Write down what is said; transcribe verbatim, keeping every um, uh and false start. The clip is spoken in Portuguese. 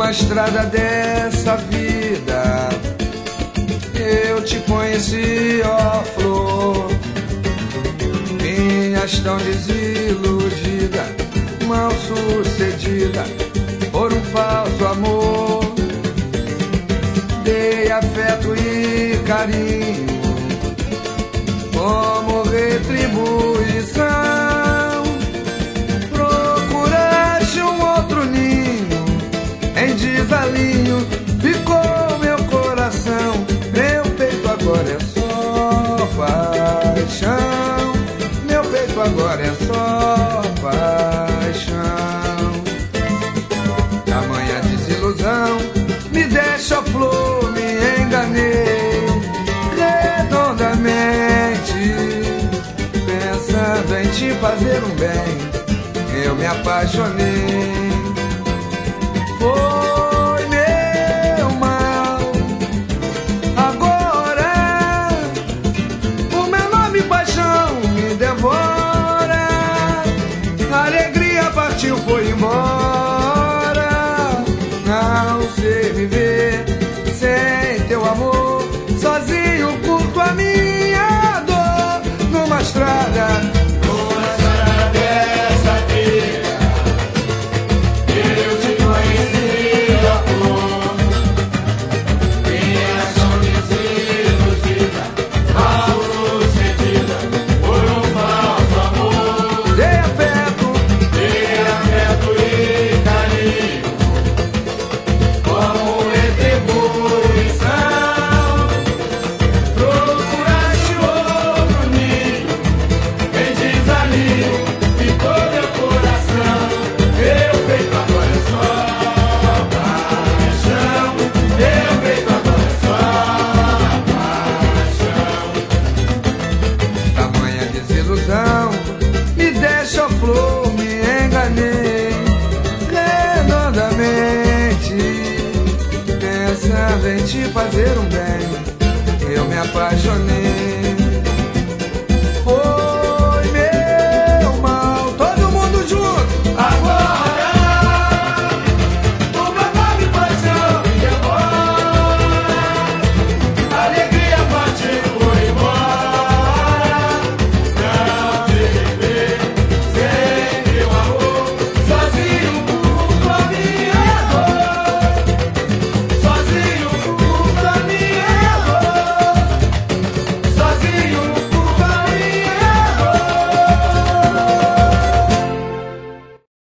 numa estrada dessa vida eu te conheci, ó flor. Vinhas tão desiludida, mal sucedida por um falso amor. Dei afeto e carinho como retribuição. Procuraste um outro ninho, em desalinho ficou meu coração. Meu peito agora é só paixão, meu peito agora é só paixão. Tamanha desilusão me deixa flor, me enganei redondamente, pensando em te fazer um bem, eu me apaixonei. Foi meu mal, agora o meu nome paixão me devora. A alegria partiu, foi embora. Não sei viver sem teu amor, sozinho curto a minha dor numa estrada. Me deixa flor, me enganei redondamente, pensando em te fazer um bem, eu me apaixonei.